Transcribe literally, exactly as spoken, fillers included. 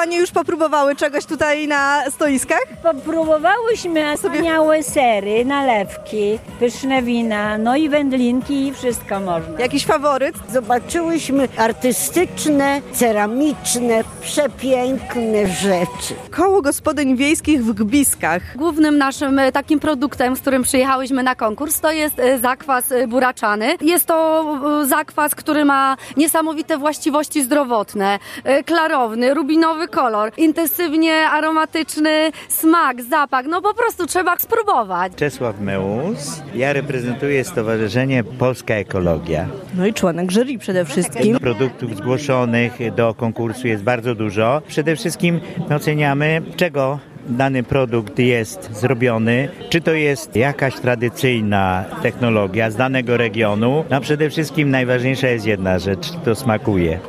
Panie już popróbowały czegoś tutaj na stoiskach? Popróbowałyśmy wspaniałe sery, nalewki, pyszne wina, no i wędlinki i wszystko można. Jakiś faworyt? Zobaczyłyśmy artystyczne, ceramiczne, przepiękne rzeczy. Koło Gospodyń Wiejskich w Gbiskach. Głównym naszym e, takim produktem, z którym przyjechałyśmy na konkurs, to jest e, zakwas e, buraczany. Jest to e, zakwas, który ma niesamowite właściwości zdrowotne, e, klarowny, rubinowy kolor, intensywnie aromatyczny smak, zapach. No po prostu trzeba spróbować. Czesław Meus. Ja reprezentuję Stowarzyszenie Polska Ekologia. No i członek jury przede wszystkim. Produktów zgłoszonych do konkursu jest bardzo dużo. Przede wszystkim oceniamy, czego dany produkt jest zrobiony, czy to jest jakaś tradycyjna technologia z danego regionu. No przede wszystkim najważniejsza jest jedna rzecz, to smakuje.